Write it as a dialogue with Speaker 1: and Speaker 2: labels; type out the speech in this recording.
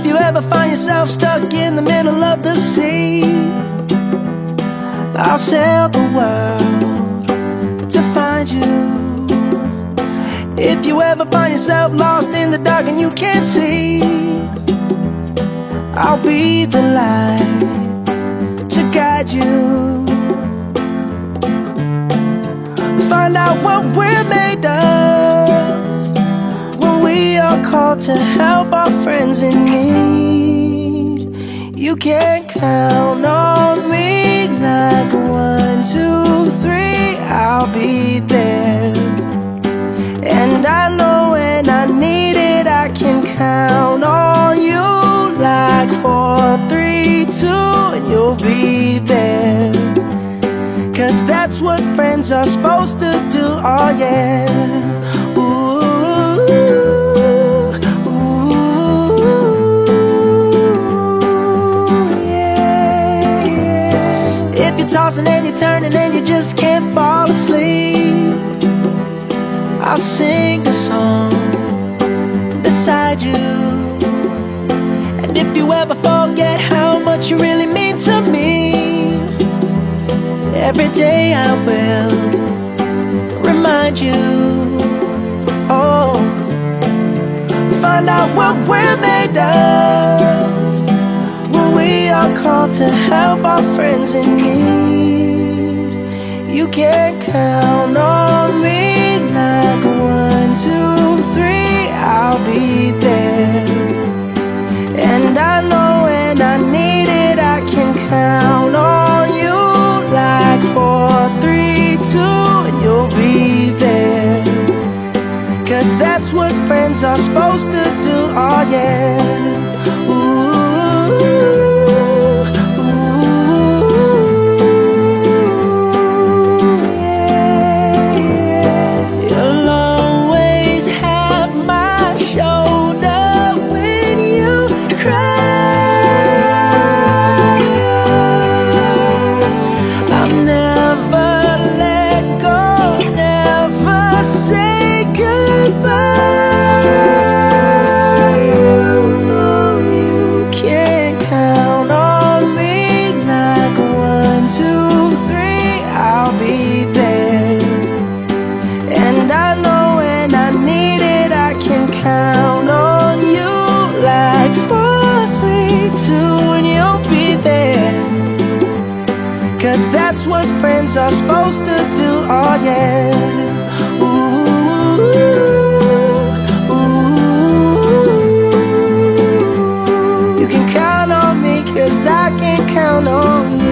Speaker 1: If you ever find yourself stuck in the middle of the sea, I'll sail the world to find you. If you ever find yourself lost in the dark and you can't see, I'll be the light to guide you. Find out what we're made of when we are called to help our friends in need. You can count on me like 1, 2, 3, I'll be there. And I know when I need it, I can count on you like 4, 3, 2, and you'll be there. 'Cause that's what friends are supposed to do, oh yeah. Ooh, ooh, yeah, yeah. If you're tossing and you're turning and you just can't fall asleep, I'll sing a song beside you. And if you ever forget how much you really mean to me, every day I will remind you. Oh, find out what we're made of when we are called to help our friends in need. You can count on me like 1, 2, 3, I'll be there. And I know when I need it, I can count on you like 4, 3, 2, and you'll be there. 'Cause that's what friends are supposed to do, oh yeah. Ooh, ooh, yeah, yeah. You'll always have my shoulder when you cry. I'll never let go, never say goodbye. You know you can count on me like 1, 2, 3, I'll be there. And I know when I need it, I can count on you like 4, 3, 2, and you'll be there. 'Cause that's what friends are supposed to do, oh yeah. Ooh, ooh. You can count on me 'cause I can count on you.